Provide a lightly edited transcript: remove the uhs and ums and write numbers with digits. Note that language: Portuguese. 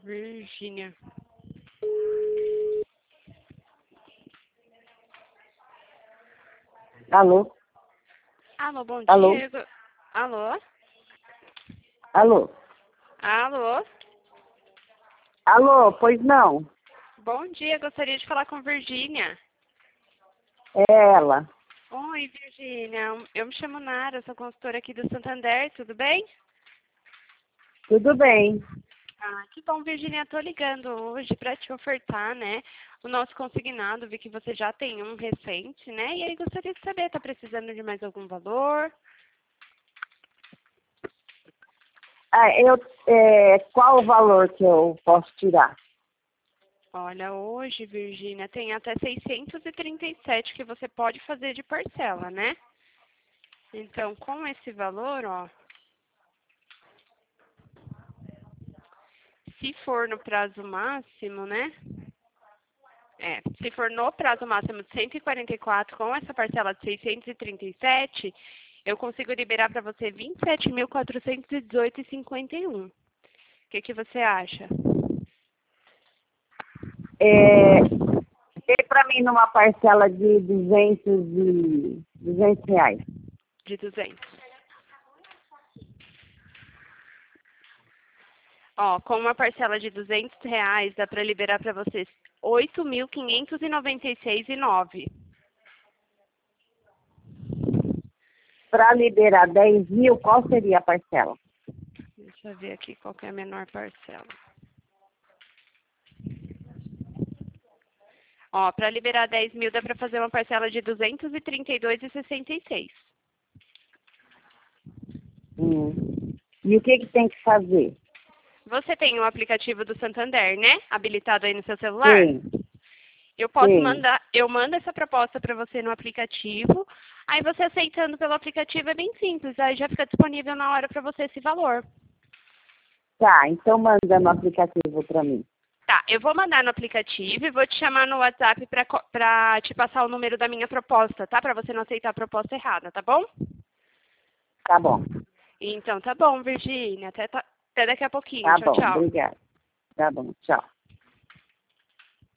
Virgínia. Alô? Alô, bom Alô? dia. Alô? Alô? Alô? Alô, pois não? Bom dia, gostaria de falar com Virgínia. É ela. Oi, Virgínia. Eu me chamo Nara, sou consultora aqui do Santander, tudo bem? Tudo bem. Ah, que bom, Virgínia. Estou ligando hoje para te ofertar, né, o nosso consignado. Vi que você já tem um recente, né? E aí gostaria de saber, está precisando de mais algum valor? Qual o valor que eu posso tirar? Olha, hoje, Virgínia, tem até 637 que você pode fazer de parcela, né? Então, com esse valor, ó, se for no prazo máximo, né? Se for no prazo máximo de 144, com essa parcela de 637, eu consigo liberar para você 27.418,51. O que você acha? Dê para mim numa parcela de 200 reais. De 200. Ó, com uma parcela de 200 reais, dá para liberar para vocês 8.596,09. Para liberar 10 mil, qual seria a parcela? Deixa eu ver aqui qual que é a menor parcela. Ó, para liberar 10 mil, dá para fazer uma parcela de 232,66. E o que tem que fazer? Você tem o aplicativo do Santander, né? Habilitado aí no seu celular? Sim, Eu posso sim. mandar, eu mando essa proposta para você no aplicativo. Aí você aceitando pelo aplicativo é bem simples. Aí já fica disponível na hora para você esse valor. Tá, então manda no aplicativo para mim. Tá, eu vou mandar no aplicativo e vou te chamar no WhatsApp para te passar o número da minha proposta, tá? Para você não aceitar a proposta errada, tá bom? Tá bom, Então tá bom, Virgínia. Até daqui a pouquinho. tá Tchau, bom, tchau. obrigada. Tá bom, tchau.